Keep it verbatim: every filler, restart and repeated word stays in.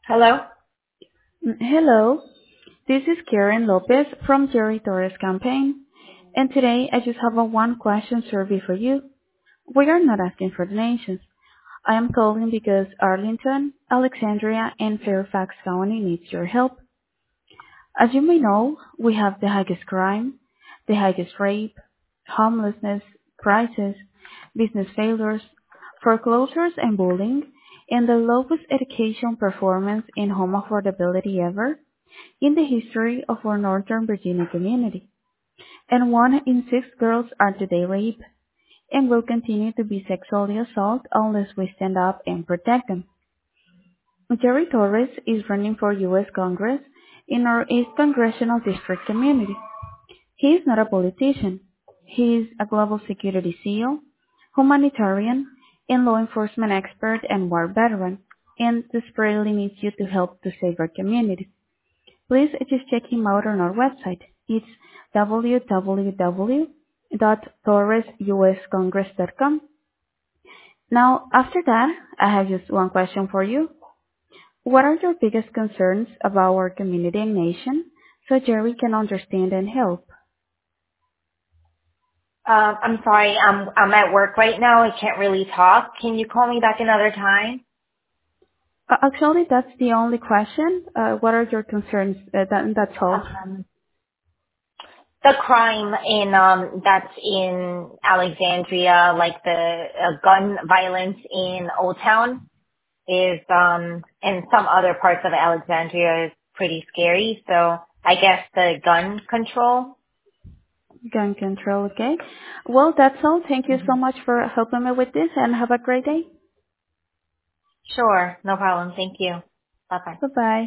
Hello? Mm, Hello, this is Karen Lopez from Jerry Torres campaign, and today I just have a one question survey for you. We are not asking for donations. I am calling because Arlington, Alexandria, and Fairfax County needs your help. As you may know, we have the highest crime, the highest rape, homelessness, crisis, business failures, foreclosures and bullying, and the lowest education performance in home affordability ever in the history of our Northern Virginia community, and one in six girls are today raped and will continue to be sexually assaulted unless we stand up and protect them. Jerry Torres is running for U S Congress in our East Congressional District community. He is not a politician. He is a global security S E O, humanitarian, and law enforcement expert and war veteran, and desperately needs you to help to save our community. Please just check him out on our website. It's w w w dot torres u s congress dot com. Now, after that, I have just one question for you. What are your biggest concerns about our community and nation so Jerry can understand and help? Um, I'm sorry, I'm I'm at work right now. I can't really talk. Can you call me back another time? Uh, actually, that's the only question. Uh, what are your concerns? Uh, that, that's all. Um, the crime in um that's in Alexandria, like the uh, gun violence in Old Town, is um and some other parts of Alexandria is pretty scary. So I guess the gun control. Gun control, okay? Well, that's all. Thank you hmm so much for helping me with this and have a great day. Sure, no problem. Thank you. Bye bye. Bye-bye.